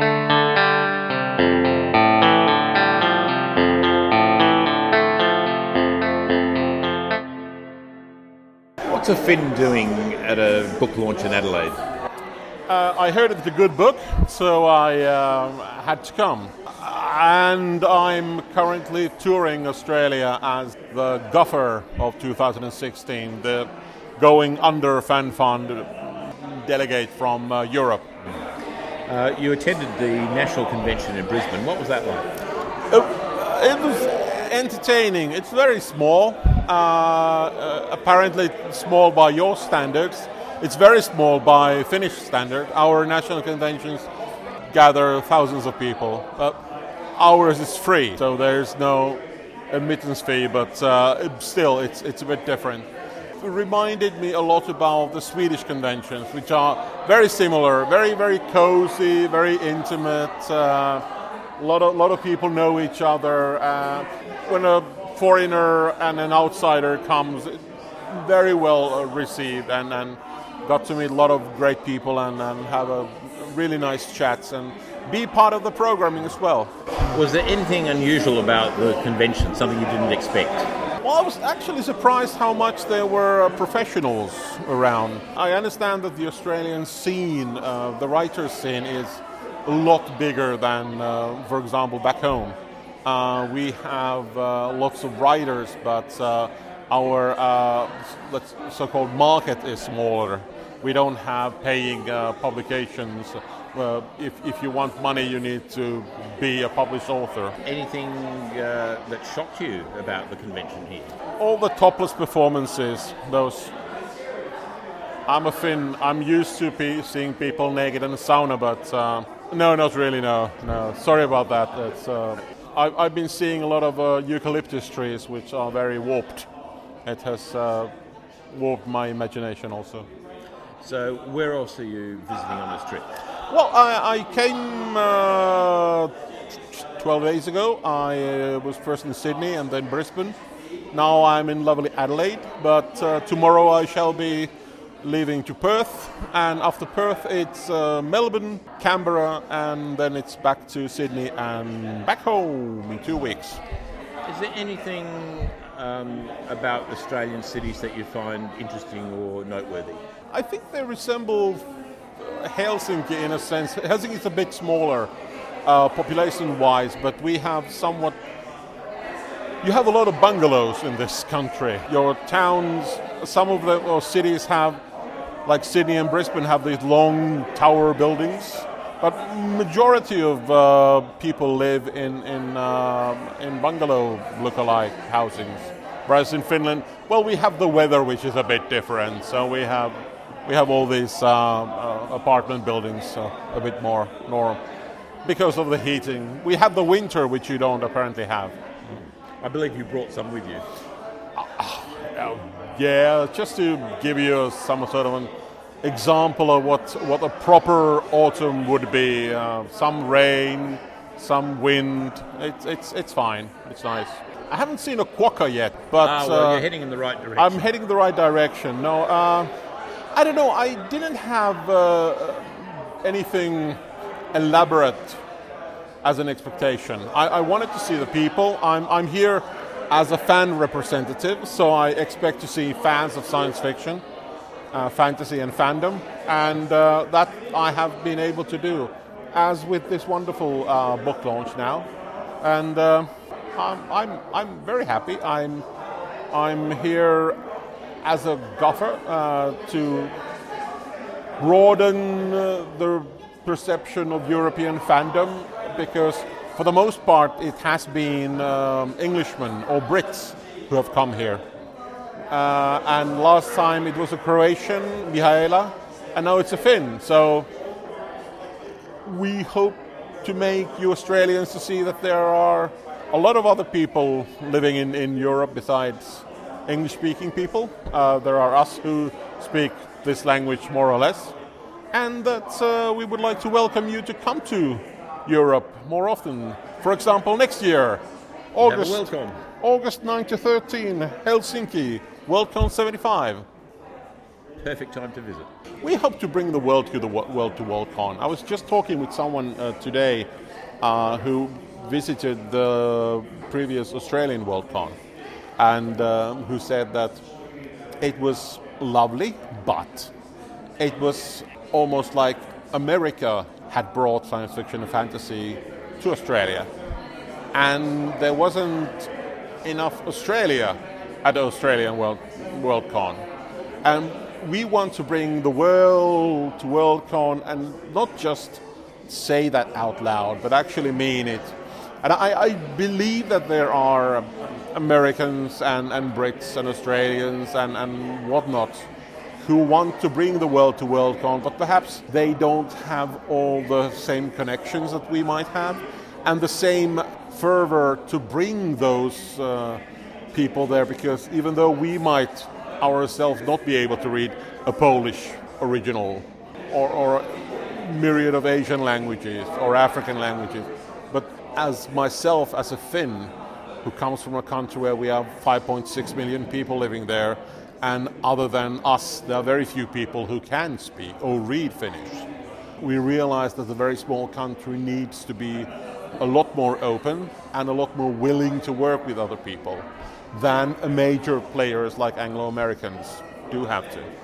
What's a Finn doing at a book launch in Adelaide? I heard it's a good book, so I had to come. And I'm currently touring Australia as the Guffer of 2016, the Going Under Fan Fund delegate from Europe. You attended the National Convention in Brisbane. What was that like? It was entertaining. It's very small. Apparently small by your standards. It's very small by Finnish standard. Our national conventions gather thousands of people. Ours is free, so there's no admittance fee, but still it's a bit different. It reminded me a lot about the Swedish conventions, which are very similar, very, very cozy, very intimate. A lot of people know each other. When a foreigner and an outsider comes, very well received, and got to meet a lot of great people and have a really nice chats and be part of the programming as well. Was there anything unusual about the convention, something you didn't expect? Well, I was actually surprised how much there were professionals around. I understand that the Australian scene, the writers' scene, is a lot bigger than, for example, back home. We have lots of writers, but our so-called market is smaller. We don't have paying publications. If you want money, you need to be a published author. Anything that shocked you about the convention here? All the topless performances, those. I'm a Finn. I'm used to seeing people naked in the sauna, but no, not really. No. Sorry about that. I've been seeing a lot of eucalyptus trees, which are very warped. It has warped my imagination also. So, where else are you visiting on this trip? Well, I came 12 days ago. I was first in Sydney and then Brisbane. Now I'm in lovely Adelaide, but tomorrow I shall be leaving to Perth, and after Perth it's Melbourne, Canberra, and then it's back to Sydney and back home in 2 weeks. Is there anything about Australian cities that you find interesting or noteworthy? I think they resemble Helsinki in a sense. Helsinki is a bit smaller population-wise, but we have somewhat... You have a lot of bungalows in this country. Your towns, some of the cities have, like Sydney and Brisbane, have these long tower buildings, but majority of people live in bungalow look-alike housings. Whereas in Finland, well, we have the weather, which is a bit different. So we have all these apartment buildings, a bit more normal because of the heating. We have the winter, which you don't apparently have. I believe you brought some with you. Yeah, just to give you some sort of an example of what a proper autumn would be. Some rain, some wind. It's fine. It's nice. I haven't seen a quokka yet, but well, you're heading in the right direction. I'm heading in the right direction. No, I don't know. I didn't have anything elaborate as an expectation. I wanted to see the people. I'm here as a fan representative, so I expect to see fans of science fiction, fantasy and fandom, and that I have been able to do, as with this wonderful book launch now, and I'm very happy. I'm here as a guffer to broaden the perception of European fandom, because for the most part it has been Englishmen or Brits who have come here. And last time it was a Croatian, Mihaela, and now it's a Finn. So we hope to make you Australians to see that there are a lot of other people living in Europe besides English-speaking people. There are us who speak this language more or less, and that we would like to welcome you to come to Europe more often. For example, next year, August 9 to 13, Helsinki, Worldcon 75. perfect time to visit? We hope to bring the world to the World to Worldcon. I was just talking with someone today who visited the previous Australian Worldcon, and who said that it was lovely, but it was almost like America had brought science fiction and fantasy to Australia, and there wasn't enough Australia at the Australian Worldcon. And we want to bring the world to Worldcon and not just say that out loud, but actually mean it. And I believe that there are Americans and Brits and Australians and whatnot who want to bring the world to Worldcon, but perhaps they don't have all the same connections that we might have and the same fervor to bring those people there, because even though we might ourselves not be able to read a Polish original or a myriad of Asian languages or African languages, but as myself, as a Finn, who comes from a country where we have 5.6 million people living there, and other than us, there are very few people who can speak or read Finnish. We realize that a very small country needs to be a lot more open and a lot more willing to work with other people than major players like Anglo-Americans do have to.